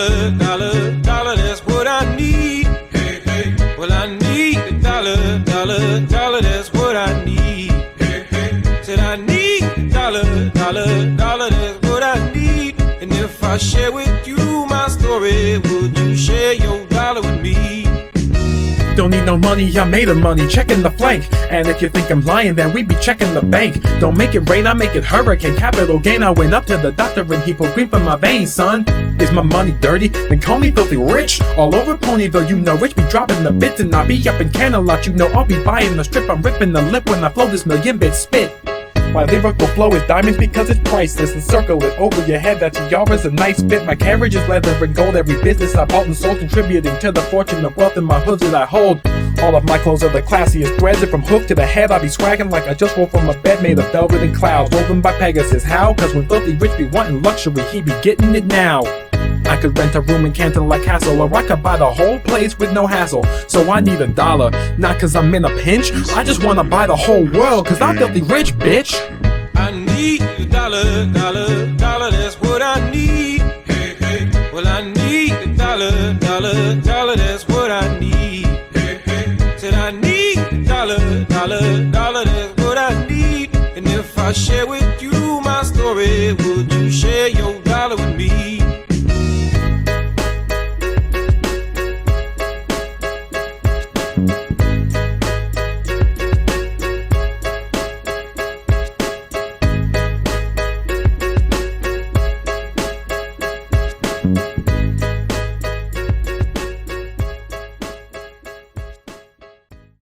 dollar, dollar, dollar, that's what I need. Hey, hey. Well, I need a dollar, dollar, dollar, that's what I need. Hey, hey. Said I need a dollar, dollar, dollar, that's what I need. And if I share with you my story, would you share your dollar with me? Don't need no money, I made the money, checking the flank. And if you think I'm lying, then we be checking the bank. Don't make it rain, I make it hurricane. Capital gain, I went up to the doctor and he put green for my veins, son. Is my money dirty? Then call me filthy rich. All over Ponyville, you know, rich be dropping the bits. And I be up in Canterlot, you know, I'll be buying the strip. I'm ripping the lip when I flow this million bit spit. My lyrical flow is diamonds because it's priceless. And circle it over your head, that tiara's a nice fit. My carriage is leather and gold, every business I bought and sold, contributing to the fortune of wealth in my hoods that I hold. All of my clothes are the classiest threads, and from hook to the head I be swagging like I just woke from a bed made of velvet and clouds, woven by Pegasus. How? Cause when filthy rich be wanting luxury, he be getting it now. I could rent a room in Canterlot Castle, or I could buy the whole place with no hassle. So I need a dollar, not cause I'm in a pinch, I just wanna buy the whole world, cause I'm filthy rich, bitch. I need a dollar, dollar, dollar, that's what I need. Hey, hey. Well, I need a dollar, dollar, dollar, that's what I need. Hey, hey. Said I need a dollar, dollar, dollar, that's what I need. And if I share with you my story, would you share your dollar with me?